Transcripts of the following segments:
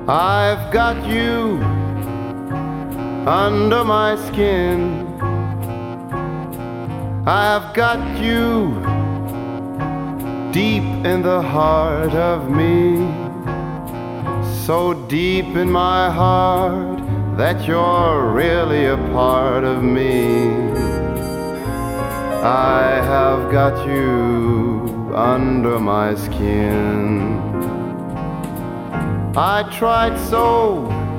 I've got you under my skin. I've got you deep in the heart of me, so deep in my heart that you're really a part of me. I have got you under my skin. I tried so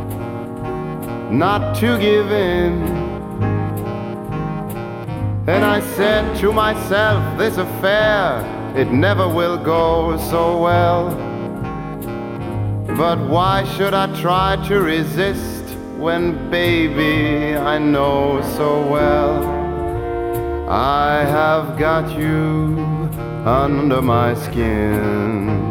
not to give in, and I said to myself, this affair, it never will go so well. But why should I try to resist when, baby, I know so well I have got you under my skin.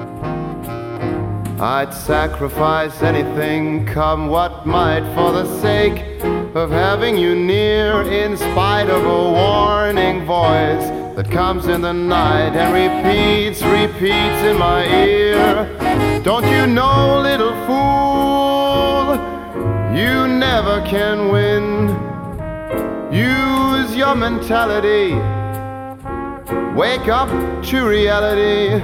I'd sacrifice anything, come what might, for the sake of having you near, in spite of a warning voice that comes in the night and repeats in my ear. Don't you know, little fool, you never can win. Use your mentality, wake up to reality.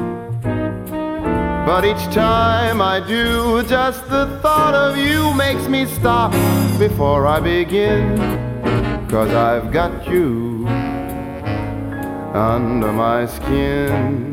But each time I do, just the thought of you makes me stop before I begin. 'Cause I've got you under my skin.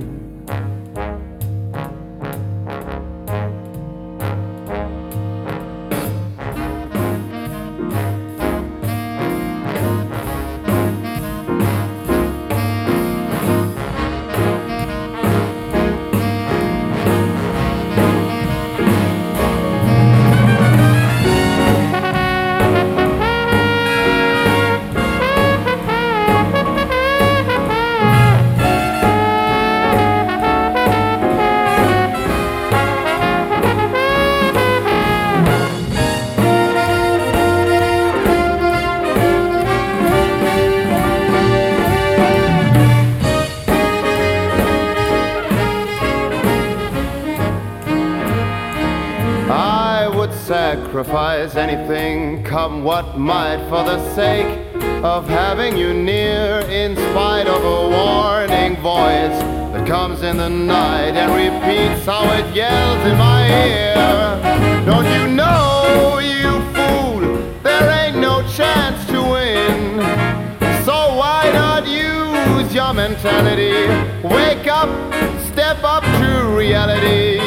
Sacrifice anything, come what might, for the sake of having you near, in spite of a warning voice that comes in the night and repeats how it yells in my ear. Don't you know, you fool, there ain't no chance to win. So why not use your mentality, wake up, step up to reality.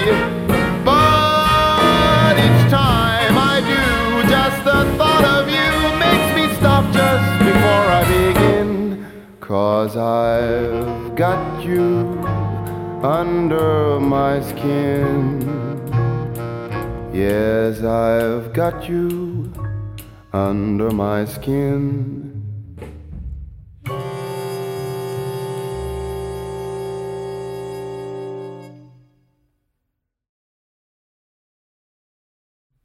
But each time I do, just the thought of you makes me stop just before I begin. 'Cause I've got you under my skin. Yes, I've got you under my skin.